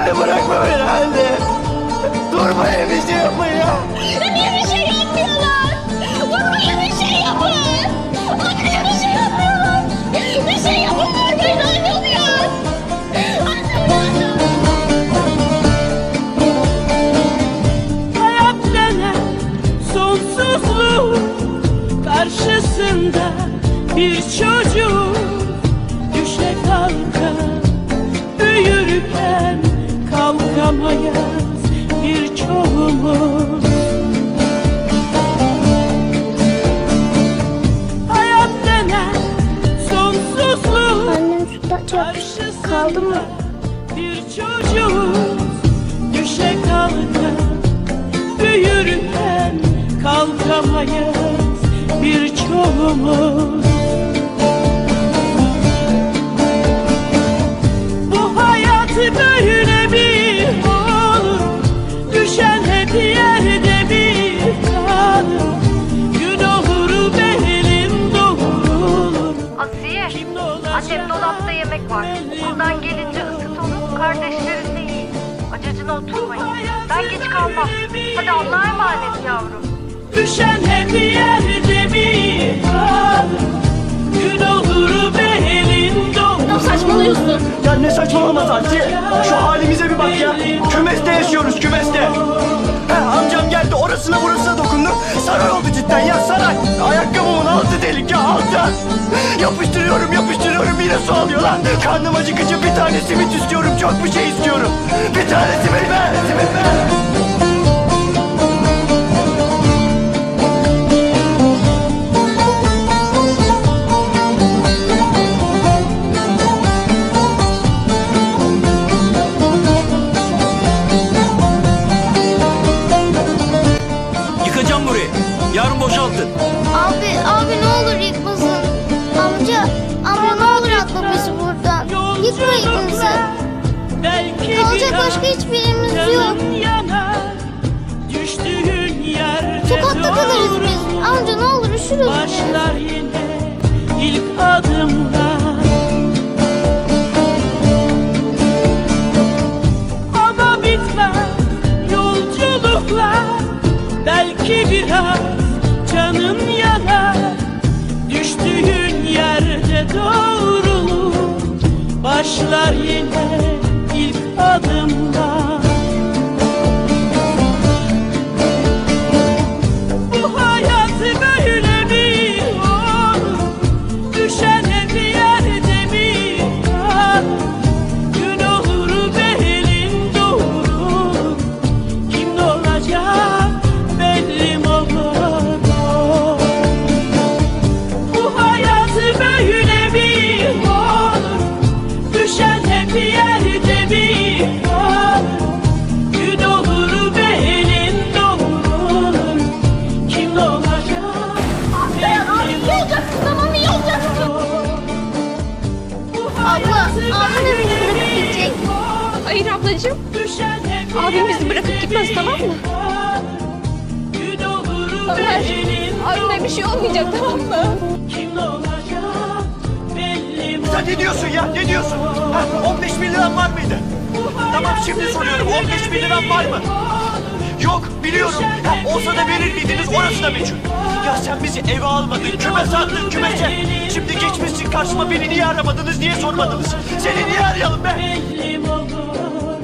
Anne bırakma beni anne. Durmayın bir şey yapma ya. Niye bir şey yapmıyorlar? Durmayın bir şey yapın. Anne bir şey yapmıyorlar. Bir şey yapın durmayın anne oluyor. Hayat denen sonsuzluğun karşısında bir çocuk düşe kalka büyürken kalkamayız birçoğumuz. Hayat denen sonsuzluğun Annem sütlaç kaldı mı? bir çocuk düşe kalka büyürken kalkamayız birçoğumuz. Bu hayat böyle bir olur, düşen hep yerde bir kalır. Gün olur benim doğrulur. Asiye, annem dolapta yemek var. Okuldan gelince ısıt onu, kardeşlerin de yiyin. Acıcına oturmayın. Ben geç kalmam. Hadi Allah'a emanet yavrum. Düşen hep yerde bir kalır. Gün olur benim doğrulur. Saçmalıyorsun. Ya ne saçmalaması Asiye? Şu halimize bir bak ya. Kümeste yaşıyoruz, kümeste. Amcam geldi, orasına burasına dokundu. Saray oldu cidden ya, saray. Ayakkabımın altı delik ya, altı. Yapıştırıyorum yine su alıyorlar. Karnım acıkınca bir tane simit istiyorum, çok bir şey istiyorum. Bir tane simit ver, simit ver. Yıkacağım burayı. Yarın boşaltın. Abi ne olur yıkmasın. Amca ne olur atla bizi buradan. Yıkmayın bizi. Kalacak başka hiçbir yerimiz yok. Sokakta kalırız biz. Amca ne olur üşürüz. Başlar yine ilk adımlar. Ama bitmez yolculuklar. Belki biraz canın yanar. Düştüğün yerde doğrulur. Başlar yine ilk adımlar. Bu hayat böyle bir olur. Düşen hep yerde bir kalır. Gün olur benim doğrulur. Kim ne olacak belli mi olur? Bu hayat böyle bir olur. Düşen hep yerde bir kalır. Gün olur benim doğrulur. Kim ne olacak belli mi olur? Tamam iyi olacaksın. Abla abim bizi bırakıp gidecek. Hayır ablacığım. Abim bizi bırakıp gitmez, tamam mı? Ömer, abime bir şey olmayacak, tamam mı? Sen ne diyorsun ya, ne diyorsun? 15 bin liram var mıydı? Tamam şimdi soruyorum, 15 bin liram var mı? Yok, biliyorum. Olsa da verir miydiniz, orası da meçhul. Ya sen bizi eve almadın, kümese attın, kümese. Şimdi geçmişsin karşıma, beni niye aramadınız, niye sormadınız? Seni niye arayalım be?